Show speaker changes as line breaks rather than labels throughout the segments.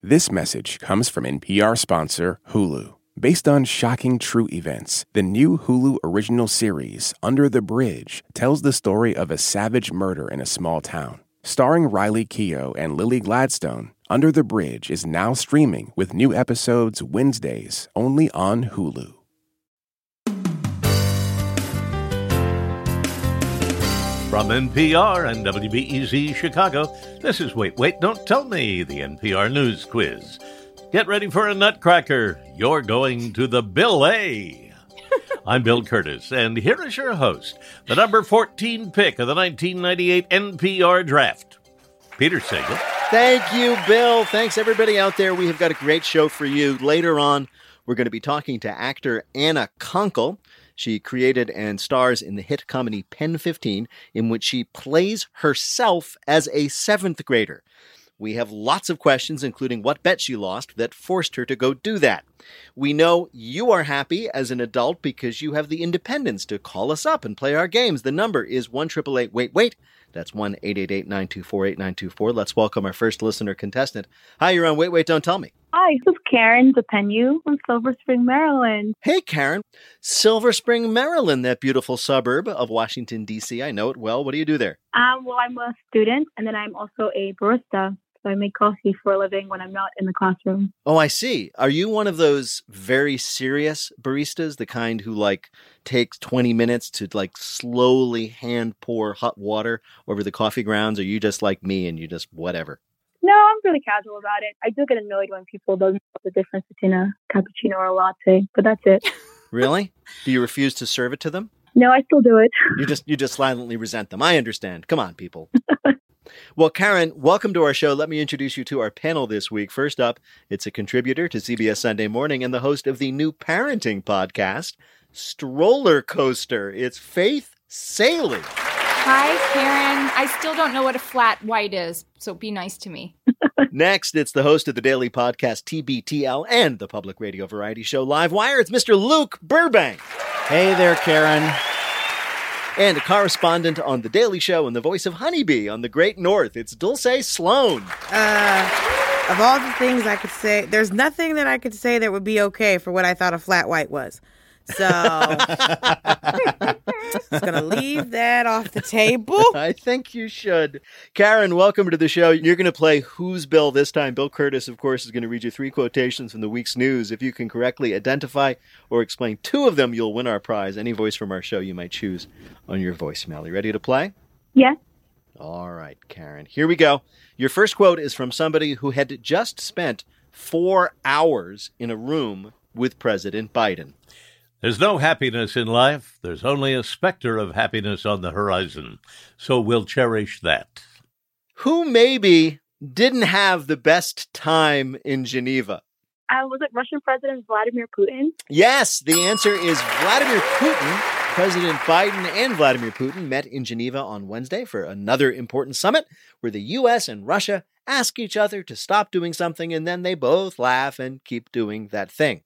This message comes from NPR sponsor Hulu. Based on shocking true events, the new Hulu original series, Under the Bridge, tells the story of a savage murder in a small town. Starring Riley Keough and Lily Gladstone, Under the Bridge is now streaming with new episodes Wednesdays only on Hulu.
From NPR and WBEZ Chicago, this is Wait, Don't Tell Me, the NPR News Quiz. Get ready for a nutcracker. You're going to the Bill A. I'm Bill Curtis, and here is your host, the number 14 pick of the 1998 NPR Draft, Peter Sagal.
Thank you, Bill. Thanks, everybody out there. We have got a great show for you. Later on, we're going to be talking to actor Anna Konkle. She created and stars in the hit comedy Pen 15, in which she plays herself as a seventh grader. We have lots of questions, including what bet she lost that forced her to go do that. We know you are happy as an adult because you have the independence to call us up and play our games. The number is 1-888-WAIT-WAIT. That's 1-888-924-8924. Let's welcome our first listener contestant. Hi, you're on Wait, Don't Tell Me.
Hi, this is Karen DePenu from Silver Spring, Maryland.
Hey, Karen. Silver Spring, Maryland, that beautiful suburb of Washington, D.C. I know it well. What do you do there?
Well, I'm a student, and then I'm also a barista. So I make coffee for a living when I'm not in the classroom.
Oh, I see. Are you one of those very serious baristas, the kind who, takes 20 minutes to, slowly hand pour hot water over the coffee grounds? Or are you just like me and you just whatever?
No, I'm really casual about it. I do get annoyed when people don't know the difference between a cappuccino or a latte, but that's it.
Really? Do you refuse to serve it to them?
No, I still do it.
You just silently resent them. I understand. Come on, people. Well, Karen, welcome to our show. Let me introduce you to our panel this week. First up, it's a contributor to CBS Sunday Morning and the host of the new parenting podcast, Stroller Coaster. It's Faith Salie.
Hi, Karen. I still don't know what a flat white is, so be nice to me.
Next, it's the host of the daily podcast TBTL and the public radio variety show Live Wire. It's Mr. Luke Burbank.
Hey there, Karen.
And a correspondent on The Daily Show and the voice of Honeybee on the Great North. It's Dulce Sloan.
Of all the things I could say, there's nothing that I could say that would be okay for what I thought a flat white was. So, just going to leave that off the table.
I think you should. Karen, welcome to the show. You're going to play Who's Bill this time. Bill Curtis, of course, is going to read you 3 quotations from the week's news. If you can correctly identify or explain 2 of them, you'll win our prize. Any voice from our show you might choose on your voicemail. You ready to play?
Yes.
All right, Karen. Here we go. Your first quote is from somebody who had just spent 4 hours in a room with President Biden.
There's no happiness in life. There's only a specter of happiness on the horizon. So we'll cherish that.
Who maybe didn't have the best time in Geneva?
Was it Russian President Vladimir Putin?
Yes, the answer is Vladimir Putin. President Biden and Vladimir Putin met in Geneva on Wednesday for another important summit where the U.S. and Russia ask each other to stop doing something, and then they both laugh and keep doing that thing.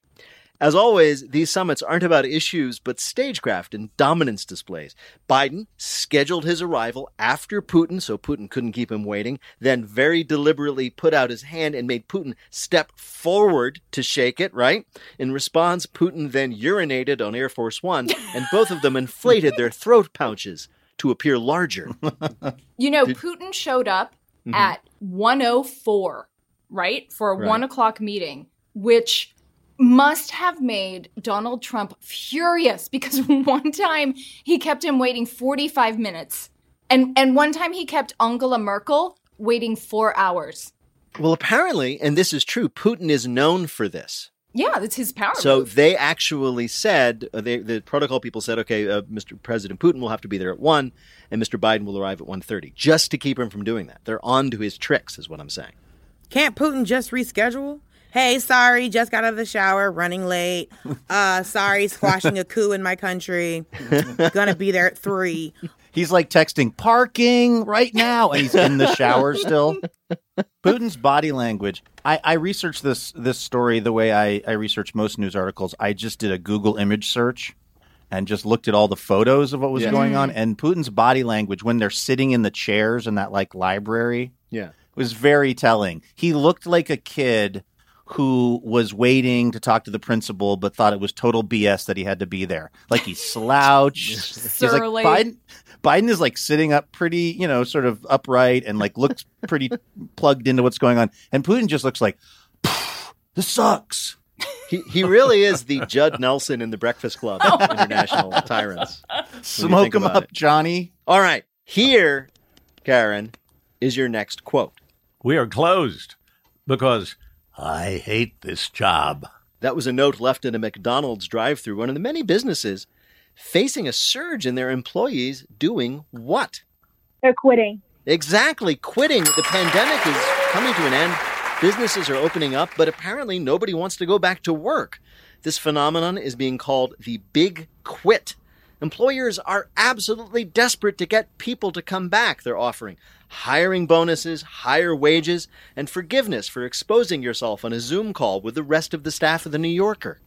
As always, these summits aren't about issues, but stagecraft and dominance displays. Biden scheduled his arrival after Putin, so Putin couldn't keep him waiting, then very deliberately put out his hand and made Putin step forward to shake it, right? In response, Putin then urinated on Air Force One, and both of them inflated their throat pouches to appear larger.
Putin showed up at 1:04, right? For a 1 o'clock meeting, which must have made Donald Trump furious because one time he kept him waiting 45 minutes. And one time he kept Angela Merkel waiting 4 hours.
Well, apparently, and this is true, Putin is known for this.
Yeah, that's his power
So
move.
they actually said, the protocol people said, okay, Mr. President Putin will have to be there at 1, and Mr. Biden will arrive at 1:30, just to keep him from doing that. They're on to his tricks, is what I'm saying.
Can't Putin just reschedule? Hey, sorry, just got out of the shower, running late. Sorry, squashing a coup in my country. Gonna be there at 3.
He's texting parking right now, and he's in the shower still. Putin's body language. I researched this story the way I research most news articles. I just did a Google image search and just looked at all the photos of what was going on. And Putin's body language when they're sitting in the chairs in that library.
Yeah.
was very telling. He looked like a kid who was waiting to talk to the principal, but thought it was total BS that he had to be there. Like he slouched. He's like,
Surly.
Biden is like sitting up pretty, sort of upright and like looks pretty plugged into what's going on. And Putin just looks like, this sucks.
He really is the Judd Nelson in the Breakfast Club of international tyrants.
Smoke him up, Johnny.
All right. Here, Karen, is your next quote.
We are closed because I hate this job.
That was a note left in a McDonald's drive-thru, one of the many businesses facing a surge in their employees doing what?
They're quitting.
Exactly, quitting. The pandemic is coming to an end. Businesses are opening up, but apparently nobody wants to go back to work. This phenomenon is being called the Big Quit. Employers are absolutely desperate to get people to come back. They're offering hiring bonuses, higher wages, and forgiveness for exposing yourself on a Zoom call with the rest of the staff of the New Yorker.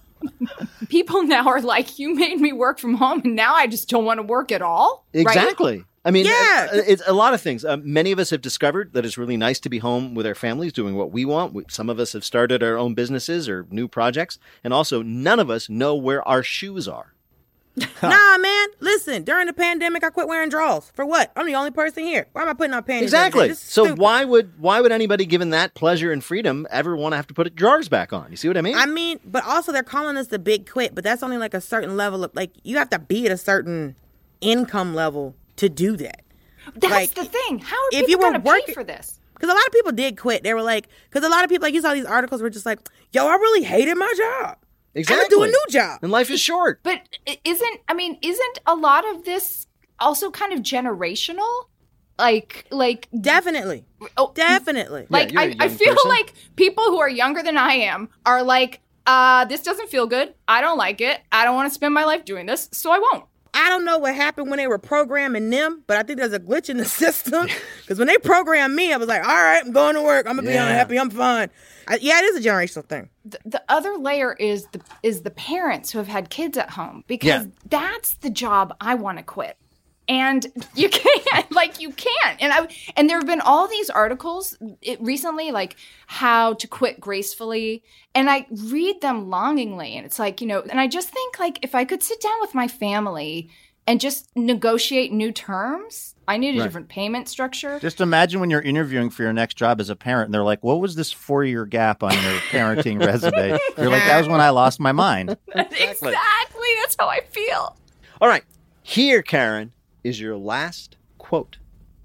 People now are like, you made me work from home, and now I just don't want to work at all.
Exactly.
Right?
I mean,
Yeah.
it's a lot of things. Many of us have discovered that it's really nice to be home with our families doing what we want. Some of us have started our own businesses or new projects. And also, none of us know where our shoes are.
Nah, man. Listen, during the pandemic, I quit wearing drawers. For what? I'm the only person here. Why am I putting on panties?
Exactly.
This is
So
stupid.
why would anybody given that pleasure and freedom ever want to have to put drawers back on? You see what I mean?
I mean, but also they're calling us the Big Quit, but that's only like a certain level of, like, you have to be at a certain income level to do that.
That's
Like,
the thing. How are
if
people
you were
going to pay
working-
for this?
Because a lot of people did quit. They were like, because a lot of people, like, you saw these articles were just like, yo, I really hated my job.
Exactly.
I'm gonna do a new job.
And life is short.
But isn't a lot of this also kind of generational? Like,
Definitely.
oh,
Definitely.
like
you're a
I
young
feel
person.
like people who are younger than I am are like, this doesn't feel good. I don't like it. I don't want to spend my life doing this, so I won't.
I don't know what happened when they were programming them, but I think there's a glitch in the system. Because when they programmed me, I was like, all right, I'm going to work. I'm going to be unhappy. I'm fine. It is a generational thing.
The other layer is the parents who have had kids at home, because that's the job I want to quit. And you can't, you can't. And there have been all these articles recently, like how to quit gracefully. And I read them longingly. And it's like, and I just think, like, if I could sit down with my family and just negotiate new terms, I need a different payment structure.
Just imagine when you're interviewing for your next job as a parent, and they're like, what was this 4-year gap on your parenting resume? You're like, that was when I lost my mind.
Exactly. That's how I feel.
All right. Here, Karen, is your last quote.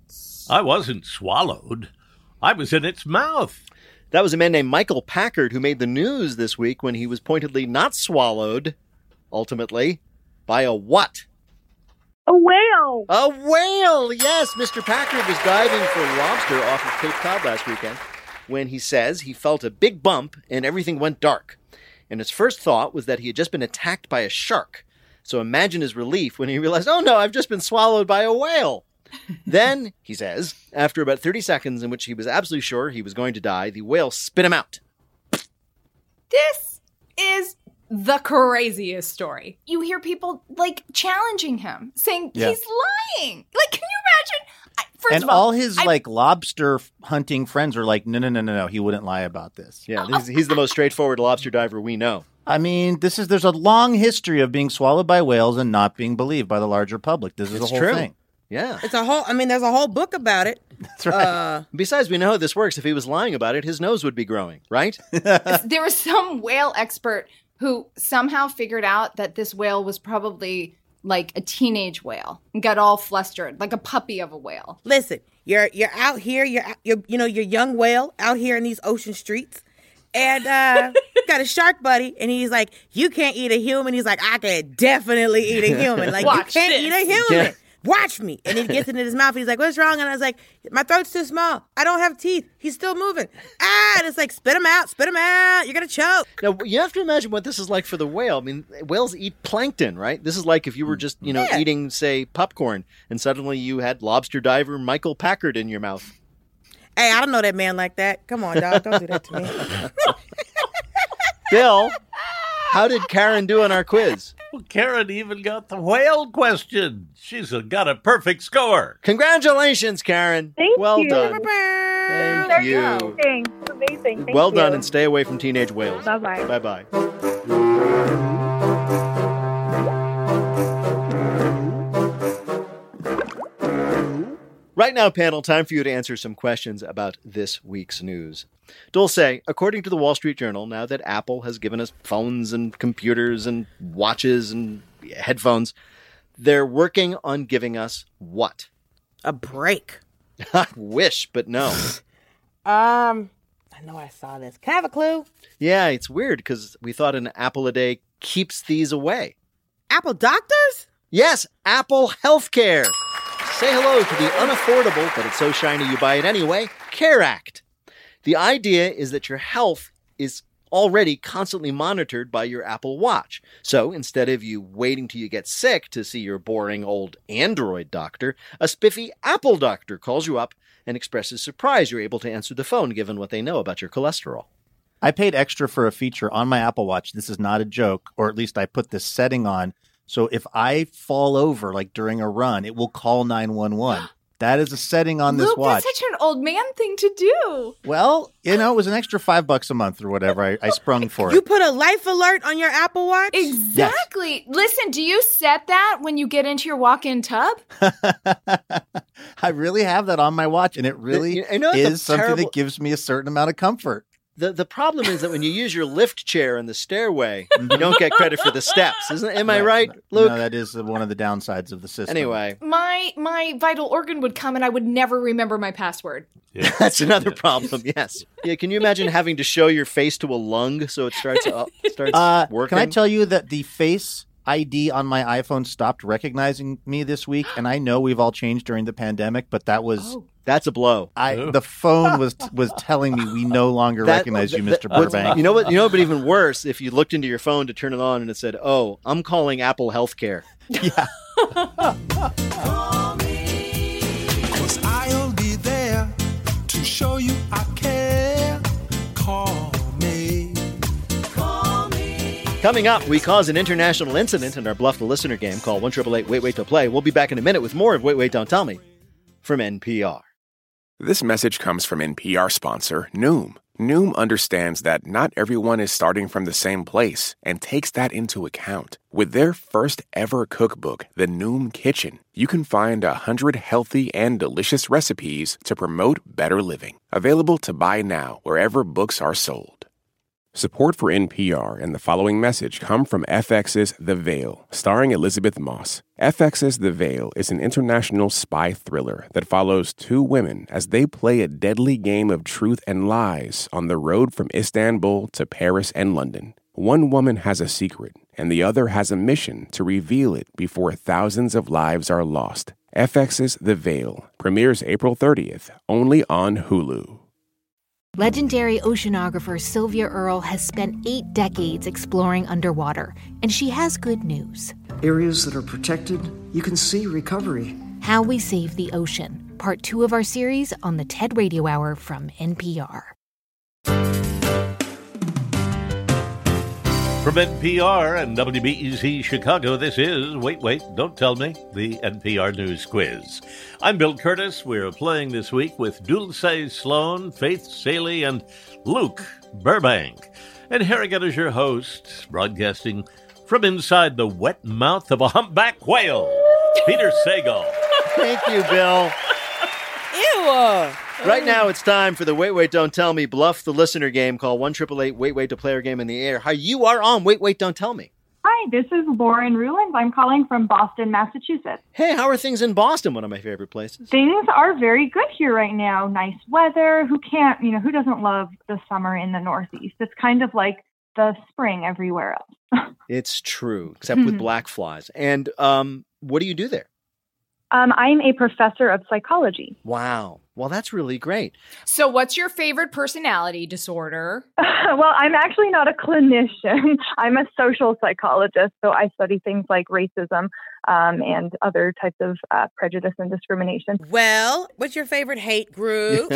I wasn't swallowed. I was in its mouth.
That was a man named Michael Packard who made the news this week when he was pointedly not swallowed, ultimately, by a what?
A whale.
A whale! Yes, Mr. Packard was diving for lobster off of Cape Cod last weekend when he says he felt a big bump and everything went dark. And his first thought was that he had just been attacked by a shark. So imagine his relief when he realized, oh no, I've just been swallowed by a whale. Then, he says, after about 30 seconds in which he was absolutely sure he was going to die, the whale spit him out.
This is the craziest story. You hear people, like, challenging him, saying he's lying. Like, can you imagine? First
And
of all,
all his lobster hunting friends are like, no, he wouldn't lie about this.
Yeah, he's the most straightforward lobster diver we know.
I mean, there's a long history of being swallowed by whales and not being believed by the larger public. This is the whole thing.
Yeah.
There's a whole book about it.
That's right.
Besides, we know how this works. If he was lying about it, his nose would be growing, right?
there was some whale expert who somehow figured out that this whale was probably like a teenage whale and got all flustered, like a puppy of a whale.
Listen, you're out here, you're young whale out here in these ocean streets, and got a shark buddy, and he's like, you can't eat a human. He's like, I can definitely eat a human. Like,
Watch
you can't
this.
eat a human. Yeah. Watch me. And he gets into his mouth. He's like, what's wrong? And I was like, my throat's too small. I don't have teeth. He's still moving. And it's like, spit him out. You're going to choke.
Now, you have to imagine what this is like for the whale. I mean, whales eat plankton, right? This is like if you were just, eating, say, popcorn, and suddenly you had lobster diver Michael Packard in your mouth.
Hey, I don't know that man like that. Come on, dog. Don't do that to me.
Bill, how did Karen do on our quiz?
Well, Karen even got the whale question. She's got a perfect score.
Congratulations, Karen.
Thank
well
you.
done.
Bye-bye.
Thank you.
Thanks. Amazing. Thank
Well
you.
done, and stay away from teenage whales.
Bye-bye.
Bye-bye. Right now, panel, time for you to answer some questions about this week's news. Dulce, according to the Wall Street Journal, now that Apple has given us phones and computers and watches and headphones, they're working on giving us what?
A break.
I wish, but no.
I know I saw this. Can I have a clue?
Yeah, it's weird because we thought an apple a day keeps these away.
Apple doctors?
Yes, Apple Healthcare. Say hello to the unaffordable, but it's so shiny you buy it anyway, CARE Act. The idea is that your health is already constantly monitored by your Apple Watch. So instead of you waiting till you get sick to see your boring old Android doctor, a spiffy Apple doctor calls you up and expresses surprise you're able to answer the phone given what they know about your cholesterol.
I paid extra for a feature on my Apple Watch. This is not a joke, or at least I put this setting on. So if I fall over, like during a run, it will call 911. That is a setting on this
Luke,
watch.
that's such an old man thing to do.
Well, it was an extra $5 a month or whatever. I sprung for
You
it.
put a life alert on your Apple Watch?
Exactly. Listen, do you set that when you get into your walk-in tub?
I really have that on my watch, and it really
I know that's
is something that gives me a certain amount of comfort.
The problem is that when you use your lift chair in the stairway, you don't get credit for the steps. Am I right, Luke?
No, that is one of the downsides of the system.
Anyway.
My vital organ would come and I would never remember my password.
Yeah.
That's another problem, yes. Yeah, can you imagine having to show your face to a lung so it starts working?
Can I tell you that the Face ID on my iPhone stopped recognizing me this week? And I know we've all changed during the pandemic, but that was...
That's a blow.
The phone was telling me we no longer recognize you, Mr. Burbank.
You know what? But even worse, if you looked into your phone to turn it on and it said, "Oh, I'm calling Apple Healthcare."
Yeah.
Call me, 'cause I'll be there to show you I care. Call me. Call me.
Coming up, we cause an international incident in our Bluff the Listener game called 1-888-WAIT-WAIT-TO-PLAY. We'll be back in a minute with more of Wait, Wait, Don't Tell Me from NPR.
This message comes from NPR sponsor Noom. Noom understands that not everyone is starting from the same place and takes that into account. With their first ever cookbook, The Noom Kitchen, you can find 100 healthy and delicious recipes to promote better living. Available to buy now wherever books are sold. Support for NPR and the following message come from FX's The Veil, starring Elizabeth Moss. FX's The Veil is an international spy thriller that follows two women as they play a deadly game of truth and lies on the road from Istanbul to Paris and London. One woman has a secret, and the other has a mission to reveal it before thousands of lives are lost. FX's The Veil premieres April 30th, only on Hulu.
Legendary oceanographer Sylvia Earle has spent 8 decades exploring underwater, and she has good news.
Areas that are protected, you can see recovery.
How We Save the Ocean, part 2 of our series on the TED Radio Hour from NPR.
From NPR and WBEZ Chicago, this is Wait, Wait, Don't Tell Me, the NPR News Quiz. I'm Bill Curtis. We're playing this week with Dulce Sloan, Faith Saley, and Luke Burbank. And here again is your host, broadcasting from inside the wet mouth of a humpback whale, Peter Sagal.
Thank you, Bill.
Ew.
Right now, it's time for the Wait, Wait, Don't Tell Me Bluff the Listener game called 1-888-WAIT-WAIT-TO-PLAY game in the air. Hi, you are on Wait, Wait, Don't Tell Me.
Hi, this is Lauren Ruland. I'm calling from Boston, Massachusetts.
Hey, how are things in Boston? One of my favorite places.
Things are very good here right now. Nice weather. Who doesn't love the summer in the Northeast? It's kind of like the spring everywhere else.
It's true, except with black flies. And what do you do there?
I'm a professor of psychology.
Wow. Well, that's really great.
So what's your favorite personality disorder?
Well, I'm actually not a clinician. I'm a social psychologist, so I study things like racism and other types of prejudice and discrimination.
Well, what's your favorite hate group?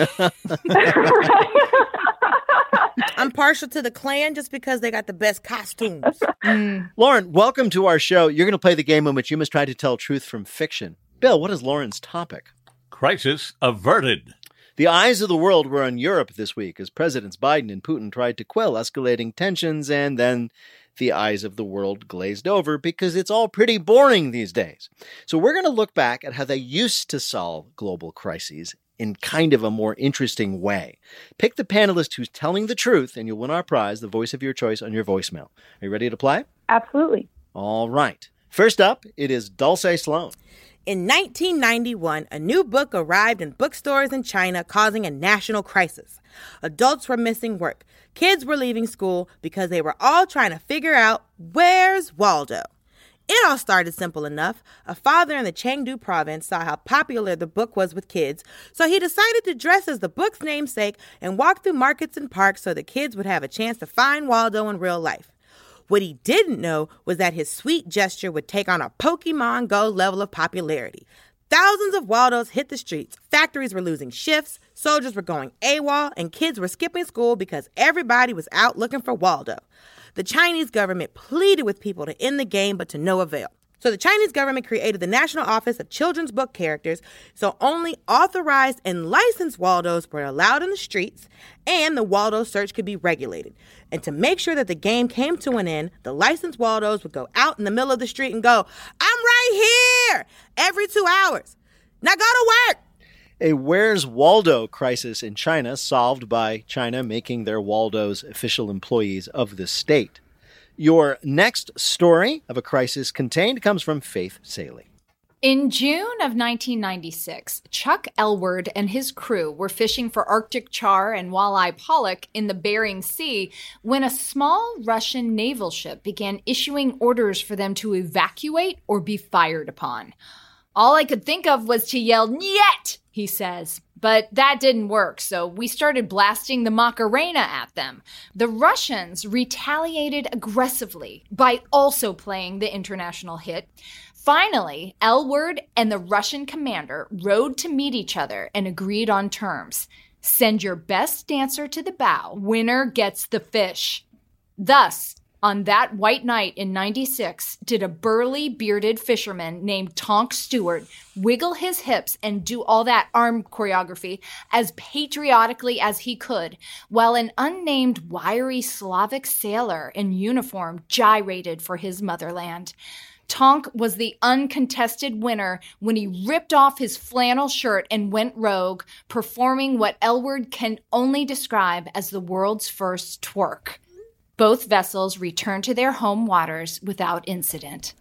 I'm partial to the Klan just because they got the best costumes.
Lauren, welcome to our show. You're going to play the game in which you must try to tell truth from fiction. Bill, what is Lauren's topic?
Crisis averted.
The eyes of the world were on Europe this week as Presidents Biden and Putin tried to quell escalating tensions, and then the eyes of the world glazed over because it's all pretty boring these days. So we're going to look back at how they used to solve global crises in kind of a more interesting way. Pick the panelist who's telling the truth, and you'll win our prize, the voice of your choice, on your voicemail. Are you ready to play?
Absolutely.
All right. First up, it is Dulce Sloan.
In 1991, a new book arrived in bookstores in China, causing a national crisis. Adults were missing work. Kids were leaving school because they were all trying to figure out, where's Waldo? It all started simple enough. A father in the Chengdu province saw how popular the book was with kids, so he decided to dress as the book's namesake and walk through markets and parks so the kids would have a chance to find Waldo in real life. What he didn't know was that his sweet gesture would take on a Pokemon Go level of popularity. Thousands of Waldos hit the streets. Factories were losing shifts, soldiers were going AWOL, and kids were skipping school because everybody was out looking for Waldo. The Chinese government pleaded with people to end the game, but to no avail. So the Chinese government created the National Office of Children's Book Characters, so only authorized and licensed Waldos were allowed in the streets, and the Waldo search could be regulated. And to make sure that the game came to an end, the licensed Waldos would go out in the middle of the street and go, "I'm right here!" every 2 hours. Now go to work!
A Where's Waldo crisis in China solved by China making their Waldos official employees of the state. Your next story of a crisis contained comes from Faith Salie.
In June of 1996, Chuck Elward and his crew were fishing for Arctic char and walleye pollock in the Bering Sea when a small Russian naval ship began issuing orders for them to evacuate or be fired upon. All I could think of was to yell, "Niet!" he says. But that didn't work, so we started blasting the Macarena at them. The Russians retaliated aggressively by also playing the international hit. Finally, Elward and the Russian commander rowed to meet each other and agreed on terms. Send your best dancer to the bow. Winner gets the fish. Thus, on that white night in 96, did a burly, bearded fisherman named Tonk Stewart wiggle his hips and do all that arm choreography as patriotically as he could, while an unnamed, wiry Slavic sailor in uniform gyrated for his motherland. Tonk was the uncontested winner when he ripped off his flannel shirt and went rogue, performing what Elward can only describe as the world's first twerk. Both vessels returned to their home waters without incident.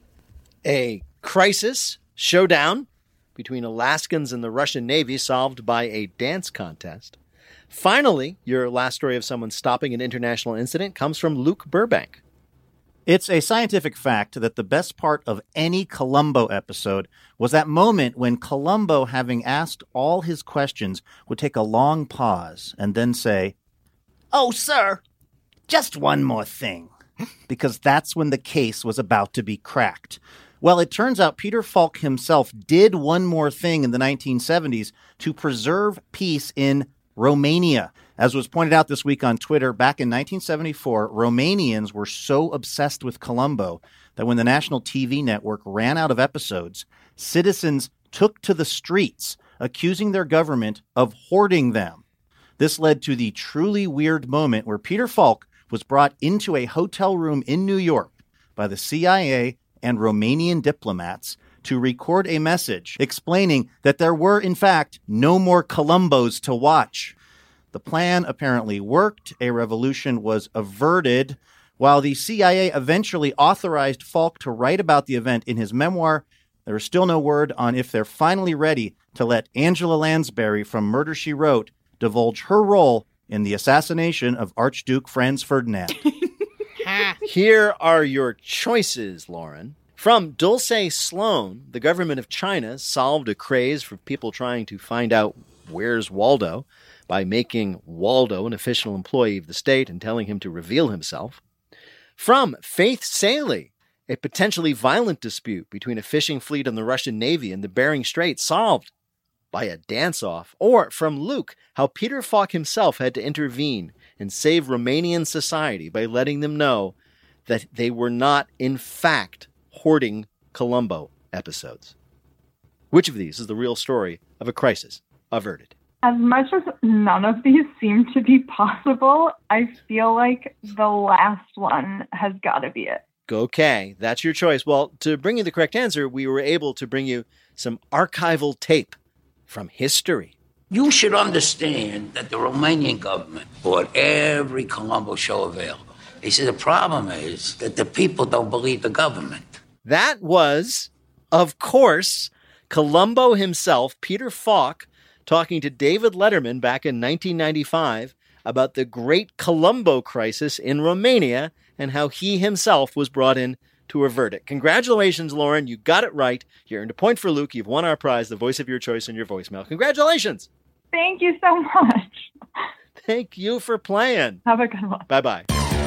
A crisis showdown between Alaskans and the Russian Navy solved by a dance contest. Finally, your last story of someone stopping an international incident comes from Luke Burbank.
It's a scientific fact that the best part of any Columbo episode was that moment when Columbo, having asked all his questions, would take a long pause and then say, "Oh, sir, just one more thing," because that's when the case was about to be cracked. Well, it turns out Peter Falk himself did one more thing in the 1970s to preserve peace in Romania. As was pointed out this week on Twitter, back in 1974, Romanians were so obsessed with Columbo that when the national TV network ran out of episodes, citizens took to the streets, accusing their government of hoarding them. This led to the truly weird moment where Peter Falk was brought into a hotel room in New York by the CIA and Romanian diplomats to record a message explaining that there were, in fact, no more Columbos to watch. The plan apparently worked. A revolution was averted. While the CIA eventually authorized Falk to write about the event in his memoir, there is still no word on if they're finally ready to let Angela Lansbury from Murder, She Wrote divulge her role in the assassination of Archduke Franz Ferdinand.
Here are your choices, Lauren. From Dulce Sloan, the government of China solved a craze for people trying to find out where's Waldo by making Waldo an official employee of the state and telling him to reveal himself. From Faith Salie, a potentially violent dispute between a fishing fleet and the Russian Navy in the Bering Strait solved by a dance-off. Or from Luke, how Peter Falk himself had to intervene and save Romanian society by letting them know that they were not, in fact, hoarding Columbo episodes. Which of these is the real story of a crisis averted?
As much as none of these seem to be possible, I feel like the last one has got to be it.
Okay, that's your choice. Well, to bring you the correct answer, we were able to bring you some archival tape from history.
You should understand that the Romanian government bought every Columbo show available. He said the problem is that the people don't believe the government.
That was, of course, Columbo himself, Peter Falk, talking to David Letterman back in 1995 about the Great Columbo Crisis in Romania and how he himself was brought in to avert it. Congratulations, Lauren. You got it right. You earned a point for Luke. You've won our prize, the voice of your choice in your voicemail. Congratulations.
Thank you so much.
Thank you for playing.
Have a good one.
Bye-bye.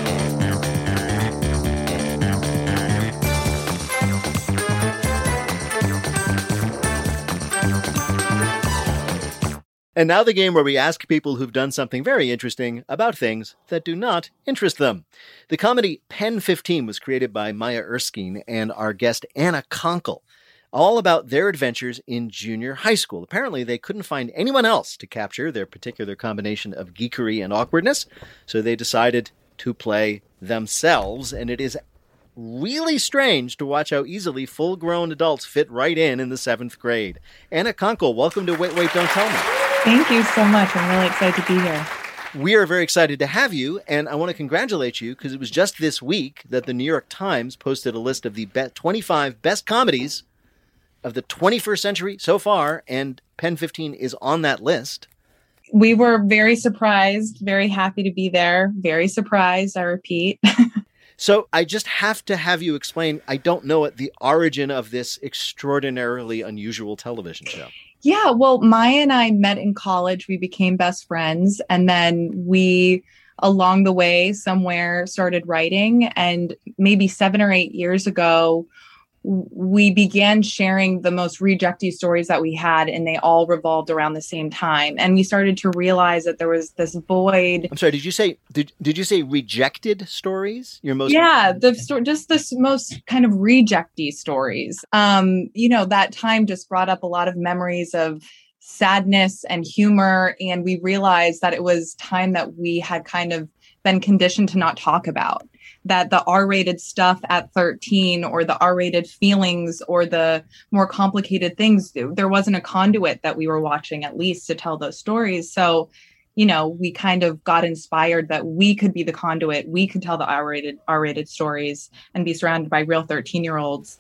And now the game where we ask people who've done something very interesting about things that do not interest them. The comedy Pen 15 was created by Maya Erskine and our guest Anna Konkle, all about their adventures in junior high school. Apparently, they couldn't find anyone else to capture their particular combination of geekery and awkwardness, so they decided to play themselves, and it is really strange to watch how easily full-grown adults fit right in the 7th grade. Anna Konkle, welcome to Wait, Don't Tell Me.
Thank you so much. I'm really excited to be here.
We are very excited to have you, and I want to congratulate you because it was just this week that the New York Times posted a list of the 25 best comedies of the 21st century so far, and Pen 15 is on that list.
We were very surprised, very happy to be there, very surprised, I repeat.
So I just have to have you explain, I don't know the origin of this extraordinarily unusual television show.
Yeah, well, Maya and I met in college. We became best friends. And then we, along the way, somewhere started writing. And maybe 7 or 8 years ago, we began sharing the most rejecty stories that we had, and they all revolved around the same time. And we started to realize that there was this void.
I'm sorry, did you say rejected stories? Your most
just this most kind of rejecty stories. That time just brought up a lot of memories of sadness and humor, and we realized that it was time that we had kind of been conditioned to not talk about. That the R-rated stuff at 13 or the R-rated feelings or the more complicated things, there wasn't a conduit that we were watching at least to tell those stories. So, we kind of got inspired that we could be the conduit. We could tell the R-rated stories and be surrounded by real 13-year-olds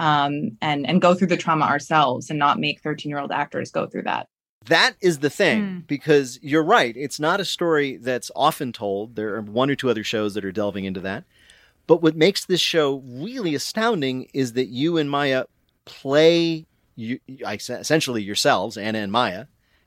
and go through the trauma ourselves and not make 13-year-old actors go through that.
That is the thing, because you're right. It's not a story that's often told. There are 1 or 2 other shows that are delving into that. But what makes this show really astounding is that you and Maya play essentially yourselves, Anna and Maya,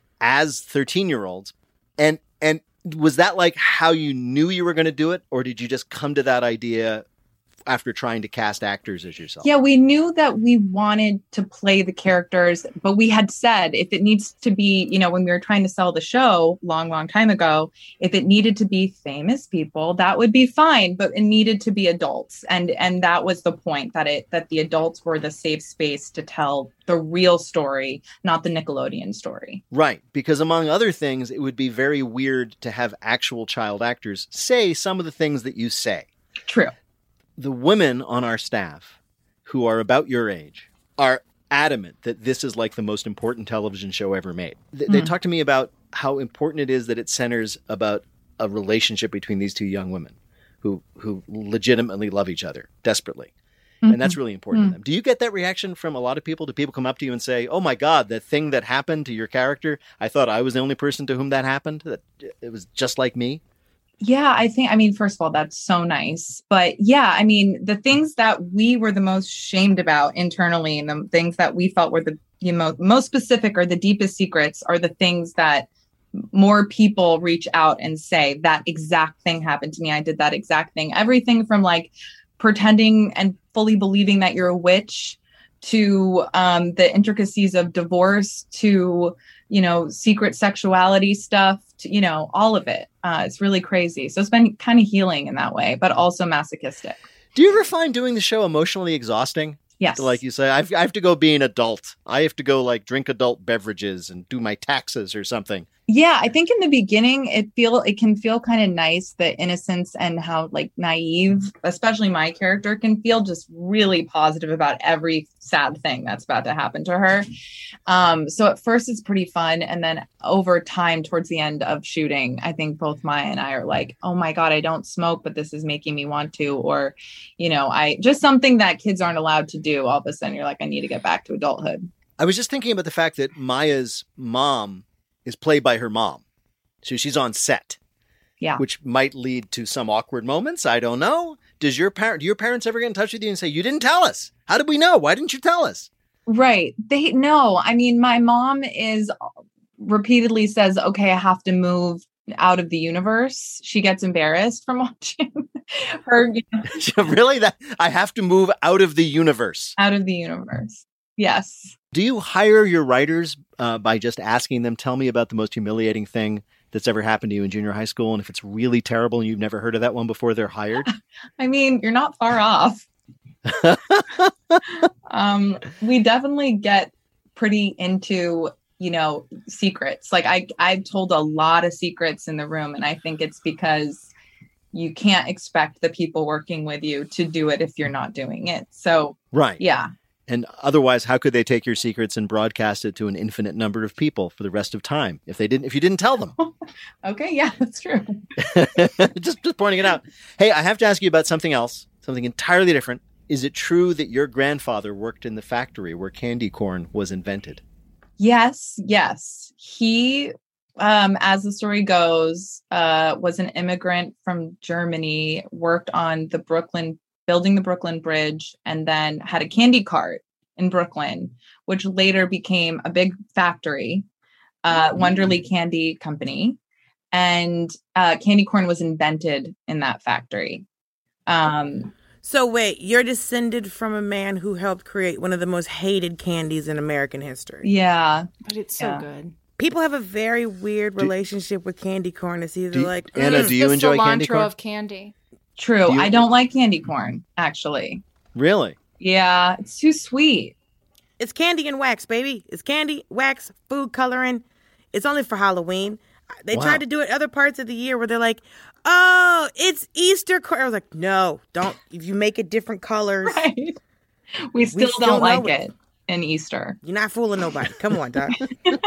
as 13-year-olds. And was that like how you knew you were going to do it? Or did you just come to that idea after trying to cast actors as yourself?
Yeah, we knew that we wanted to play the characters, but we had said if it needs to be, when we were trying to sell the show long time ago, if it needed to be famous people, that would be fine, but it needed to be adults. And that was the point, that the adults were the safe space to tell the real story, not the Nickelodeon story.
Right, because among other things, it would be very weird to have actual child actors say some of the things that you say.
True.
The women on our staff who are about your age are adamant that this is like the most important television show ever made. They talk to me about how important it is that it centers about a relationship between these 2 young women who legitimately love each other desperately. And that's really important to them. Do you get that reaction from a lot of people? Do people come up to you and say, oh my God, the thing that happened to your character, I thought I was the only person to whom that happened, that it was just like me?
Yeah, first of all, that's so nice. But yeah, the things that we were the most shamed about internally and the things that we felt were the most specific or the deepest secrets are the things that more people reach out and say, that exact thing happened to me. I did that exact thing. Everything from like pretending and fully believing that you're a witch to the intricacies of divorce to, secret sexuality stuff, to, all of it. It's really crazy. So it's been kind of healing in that way, but also masochistic.
Do you ever find doing the show emotionally exhausting?
Yes.
Like you say, I have to go be an adult. I have to go like drink adult beverages and do my taxes or something.
Yeah, I think in the beginning it can feel kind of nice, the innocence and how like naive, especially my character, can feel just really positive about every sad thing that's about to happen to her. So at first it's pretty fun, and then over time, towards the end of shooting, I think both Maya and I are like, oh my God, I don't smoke, but this is making me want to, or I just something that kids aren't allowed to do. All of a sudden, you're like, I need to get back to adulthood.
I was just thinking about the fact that Maya's mom is played by her mom. So she's on set.
Yeah.
Which might lead to some awkward moments. I don't know. Do your parents ever get in touch with you and say, you didn't tell us? How did we know? Why didn't you tell us?
Right. No. I mean, my mom repeatedly says, okay, I have to move out of the universe. She gets embarrassed from watching her.
Really? That I have to move out of the universe.
Out of the universe. Yes.
Do you hire your writers by just asking them, tell me about the most humiliating thing that's ever happened to you in junior high school? And if it's really terrible and you've never heard of that one before, they're hired? I
mean, you're not far off. We definitely get pretty into, secrets. Like I've told a lot of secrets in the room, and I think it's because you can't expect the people working with you to do it if you're not doing it. So,
right.
Yeah.
And otherwise, how could they take your secrets and broadcast it to an infinite number of people for the rest of time if you didn't tell them?
Okay, yeah, that's true.
just pointing it out. Hey, I have to ask you about something else, something entirely different. Is it true that your grandfather worked in the factory where candy corn was invented?
Yes. He, as the story goes, was an immigrant from Germany, worked on building the Brooklyn Bridge, and then had a candy cart in Brooklyn, which later became a big factory, Wonderly Candy Company. And candy corn was invented in that factory.
So wait, you're descended from a man who helped create one of the most hated candies in American history.
Yeah.
But it's so good.
People have a very weird relationship with candy corn. It's either
Anna, do you enjoy candy corn?
Of candy.
True. I don't like candy corn, actually.
Really?
Yeah, it's too sweet.
It's candy and wax, baby. It's candy, wax, food coloring. It's only for Halloween. They tried to do it other parts of the year where they're like, oh, it's Easter corn. I was like, no, don't. If you make it different colors.
Right. We still don't like it in Easter.
You're not fooling nobody. Come on, Doc.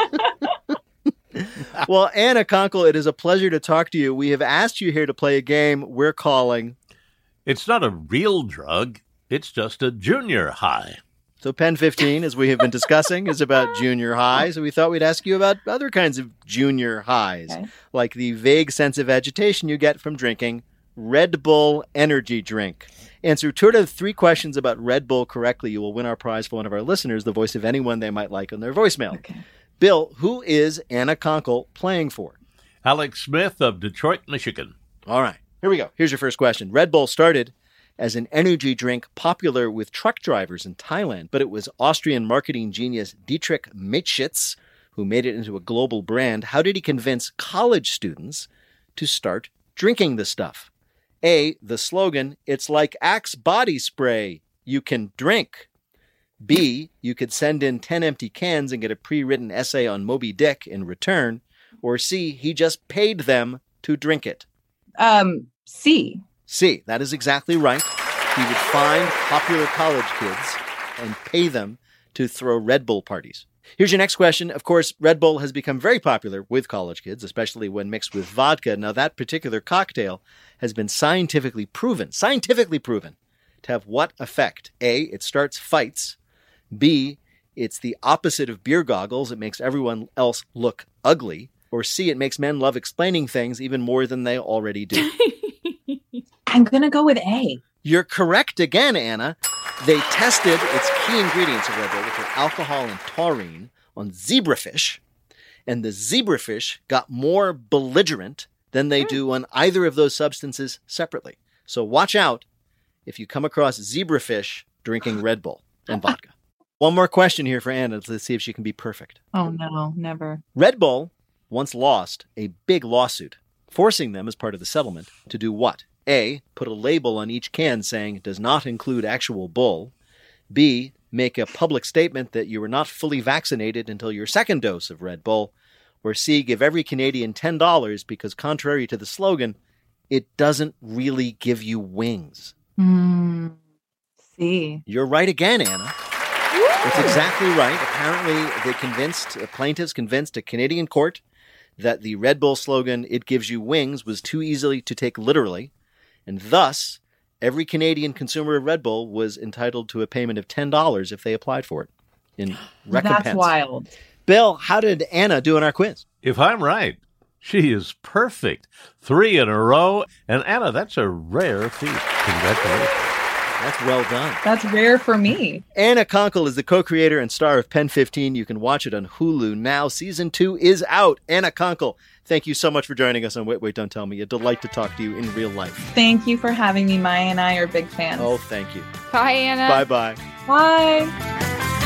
Well, Anna Konkle, it is a pleasure to talk to you. We have asked you here to play a game we're calling...
It's not a real drug. It's just a junior high.
So Pen 15, as we have been discussing, is about junior high. So we thought we'd ask you about other kinds of junior highs, like the vague sense of agitation you get from drinking Red Bull energy drink. Answer 2 out of 3 questions about Red Bull correctly. You will win our prize for one of our listeners, the voice of anyone they might like on their voicemail.
Okay.
Bill, who is Anna Konkle playing for?
Alex Smith of Detroit, Michigan.
All right, here we go. Here's your first question. Red Bull started as an energy drink popular with truck drivers in Thailand, but it was Austrian marketing genius Dietrich Mateschitz who made it into a global brand. How did he convince college students to start drinking the stuff? A, the slogan, it's like Axe body spray, you can drink. B, you could send in 10 empty cans and get a pre-written essay on Moby Dick in return. Or C, he just paid them to drink it.
C.
C, that is exactly right. He would find popular college kids and pay them to throw Red Bull parties. Here's your next question. Of course, Red Bull has become very popular with college kids, especially when mixed with vodka. Now, that particular cocktail has been scientifically proven to have what effect? A, it starts fights. B, it's the opposite of beer goggles. It makes everyone else look ugly. Or C, it makes men love explaining things even more than they already do.
I'm going to go with A.
You're correct again, Anna. They tested its key ingredients of Red Bull, which were alcohol and taurine, on zebrafish. And the zebrafish got more belligerent than they do on either of those substances separately. So watch out if you come across zebrafish drinking Red Bull and vodka. One more question here for Anna. Let's see if she can be perfect.
Oh, no, never.
Red Bull once lost a big lawsuit, forcing them as part of the settlement to do what? A, put a label on each can saying does not include actual bull. B, make a public statement that you were not fully vaccinated until your second dose of Red Bull. Or C, give every Canadian $10 because contrary to the slogan, it doesn't really give you wings.
C.
You're right again, Anna. That's exactly right. Apparently, plaintiffs convinced a Canadian court that the Red Bull slogan, "It gives you wings," was too easily to take literally, and thus every Canadian consumer of Red Bull was entitled to a payment of $10 if they applied for it in recompense.
That's wild.
Bill, how did Anna do in our quiz?
If I'm right, she is perfect. 3 in a row. And Anna, that's a rare feat. Congratulations.
That's well done.
That's rare for me.
Anna Konkle is the co-creator and star of Pen 15. You can watch it on Hulu now. Season 2 is out. Anna Konkle, thank you so much for joining us on Wait, Wait, Don't Tell Me. A delight to talk to you in real life.
Thank you for having me. Maya and I are big fans.
Oh, thank you.
Bye, Anna.
Bye-bye.
Bye.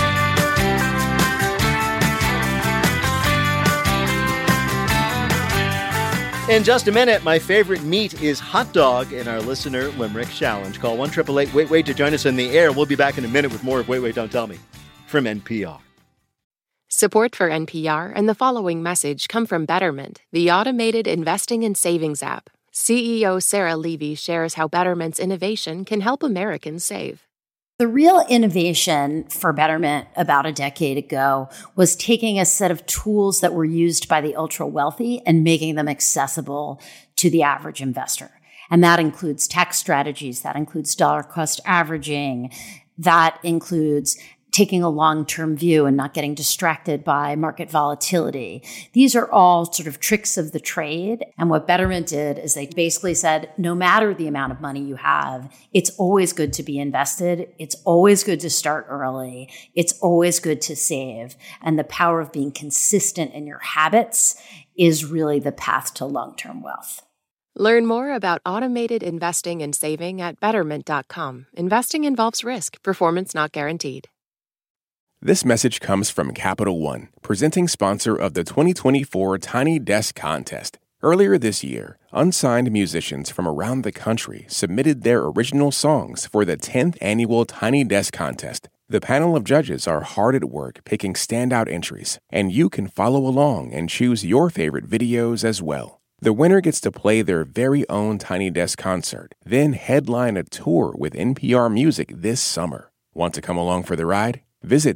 In just a minute, my favorite meat is hot dog in our listener Limerick Challenge. Call 1-888-WAIT-WAIT to join us in the air. We'll be back in a minute with more of Wait, Wait, Don't Tell Me from NPR.
Support for NPR and the following message come from Betterment, the automated investing and savings app. CEO Sarah Levy shares how Betterment's innovation can help Americans save.
The real innovation for Betterment about a decade ago was taking a set of tools that were used by the ultra-wealthy and making them accessible to the average investor. And that includes tax strategies, that includes dollar cost averaging, that includes taking a long-term view and not getting distracted by market volatility. These are all sort of tricks of the trade. And what Betterment did is they basically said, no matter the amount of money you have, it's always good to be invested. It's always good to start early. It's always good to save. And the power of being consistent in your habits is really the path to long-term wealth.
Learn more about automated investing and saving at Betterment.com. Investing involves risk. Performance not guaranteed.
This message comes from Capital One, presenting sponsor of the 2024 Tiny Desk Contest. Earlier this year, unsigned musicians from around the country submitted their original songs for the 10th annual Tiny Desk Contest. The panel of judges are hard at work picking standout entries, and you can follow along and choose your favorite videos as well. The winner gets to play their very own Tiny Desk concert, then headline a tour with NPR Music this summer. Want to come along for the ride? Visit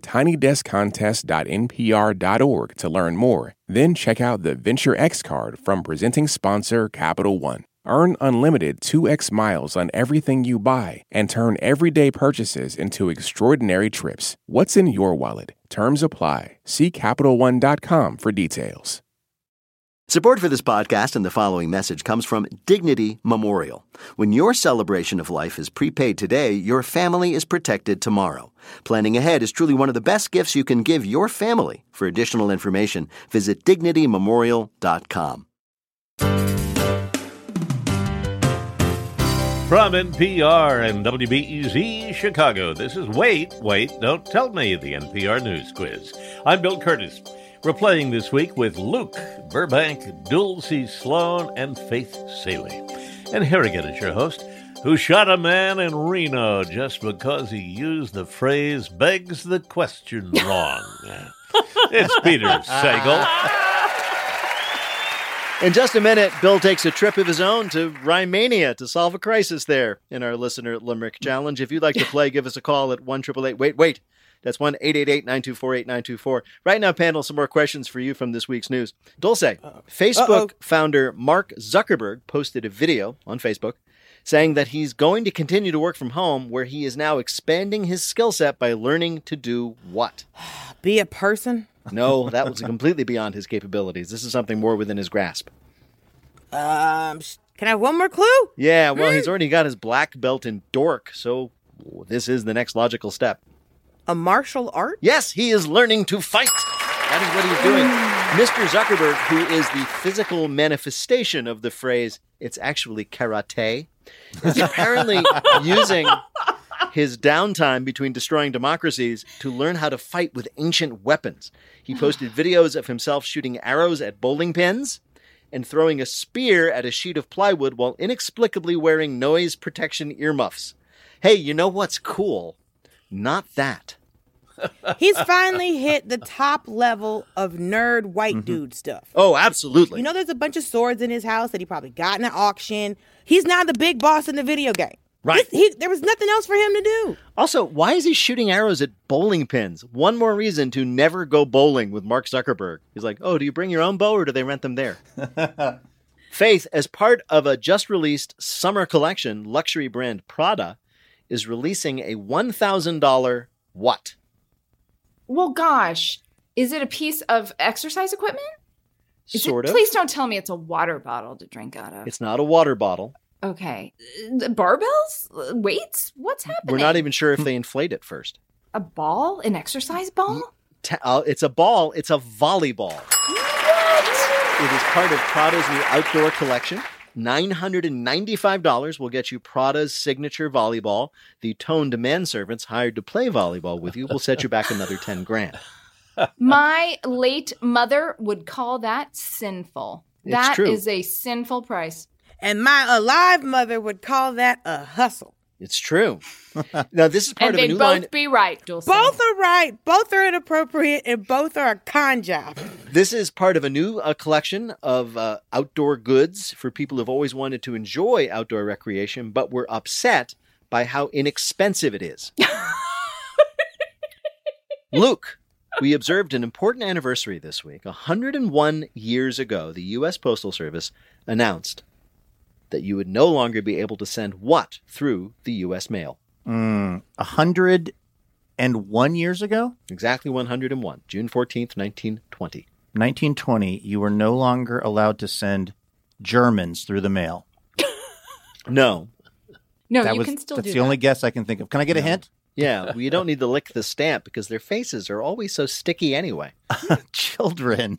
tinydeskcontest.npr.org to learn more. Then check out the Venture X card from presenting sponsor Capital One. Earn unlimited 2x miles on everything you buy and turn everyday purchases into extraordinary trips. What's in your wallet? Terms apply. See CapitalOne.com for details.
Support for this podcast and the following message comes from Dignity Memorial. When your celebration of life is prepaid today, your family is protected tomorrow. Planning ahead is truly one of the best gifts you can give your family. For additional information, visit DignityMemorial.com.
From NPR and WBEZ Chicago, this is Wait, Wait, Don't Tell Me, the NPR News Quiz. I'm Bill Curtis. We're playing this week with Luke Burbank, Dulcie Sloan, and Faith Saley. And here again is your host, who shot a man in Reno just because he used the phrase begs the question wrong. It's Peter Sagal.
In just a minute, Bill takes a trip of his own to Rhymania to solve a crisis there in our Listener Limerick Challenge. If you'd like to play, give us a call at 1-888-WAIT-WAIT. That's 1-888-924-8924. Right now, panel, some more questions for you from this week's news. Dulce, Facebook founder Mark Zuckerberg posted a video on Facebook saying that he's going to continue to work from home, where he is now expanding his skill set by learning to do what?
Be a person?
No, that was completely beyond his capabilities. This is something more within his grasp.
Can I have one more clue?
Yeah, well, he's already got his black belt in dork, so this is the next logical step.
A martial art?
Yes, he is learning to fight. That is what he's doing. Mr. Zuckerberg, who is the physical manifestation of the phrase, it's actually karate, is apparently using his downtime between destroying democracies to learn how to fight with ancient weapons. He posted videos of himself shooting arrows at bowling pins and throwing a spear at a sheet of plywood while inexplicably wearing noise protection earmuffs. Hey, you know what's cool? Not that.
He's finally hit the top level of nerd white dude stuff.
Oh, absolutely.
You know, there's a bunch of swords in his house that he probably got in an auction. He's now the big boss in the video game.
Right.
There was nothing else for him to do.
Also, why is he shooting arrows at bowling pins? One more reason to never go bowling with Mark Zuckerberg. He's like, oh, do you bring your own bow or do they rent them there? Faith, as part of a just-released summer collection, luxury brand Prada is releasing a $1,000 what?
Well, gosh, is it a piece of exercise equipment?
Sort of.
Please don't tell me it's a water bottle to drink out of.
It's not a water bottle.
Okay. Barbells? Weights? What's happening?
We're not even sure if they inflate it first.
A ball? An exercise ball?
It's a ball. It's a volleyball.
What?
It is part of Prada's new outdoor collection. $995 will get you Prada's signature volleyball. The toned manservants hired to play volleyball with you will set you back another $10,000.
My late mother would call that sinful. That
true.
is a sinful price.
And my alive mother would call that a hustle.
It's true. Now, this is part of a new
And
line.
they'd both be right, Dulce.
Both are right. Both are inappropriate, and both are a con job.
This is part of a new collection of outdoor goods for people who've always wanted to enjoy outdoor recreation, but were upset by how inexpensive it is. Luke, we observed an important anniversary this week. 101 years ago, the U.S. Postal Service announced that you would no longer be able to send what through the U.S. mail?
101 years ago?
Exactly 101. June 14th, 1920.
1920, you were no longer allowed to send Germans through the mail.
No.
No, you can still do that.
That's the only guess I can think of. Can I get a hint?
Yeah, we don't need to lick the stamp because their faces are always so sticky anyway.
Children.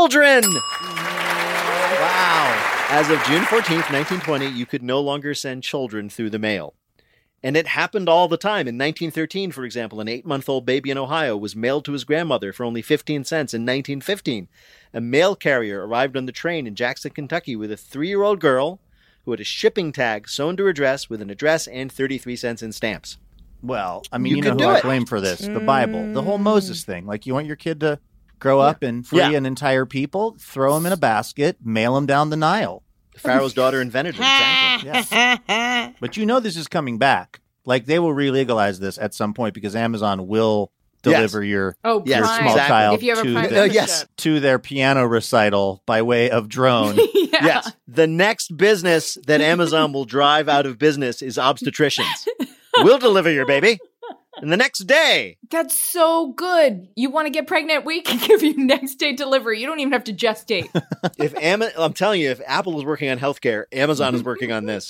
Wow. As of June 14th, 1920, you could no longer send children through the mail. And it happened all the time. In 1913, for example, an 8-month-old baby in Ohio was mailed to his grandmother for only 15 cents. In 1915, a mail carrier arrived on the train in Jackson, Kentucky with a 3-year-old girl who had a shipping tag sewn to her dress with an address and 33 cents in stamps.
Well, I mean, you know who I blame for this? The Bible. The whole Moses thing. Like, you want your kid to grow up and free an entire people, throw them in a basket, mail them down the Nile.
Pharaoh's daughter invented it, exactly.
Yes. But you know this is coming back. Like, they will re-legalize this at some point because Amazon will deliver your small child to their piano recital by way of drone.
Yes. The next business that Amazon will drive out of business is obstetricians. We'll deliver your baby. And the next day.
That's so good. You want to get pregnant? We can give you next day delivery. You don't even have to gestate.
I'm telling you, if Apple is working on healthcare, Amazon is working on this.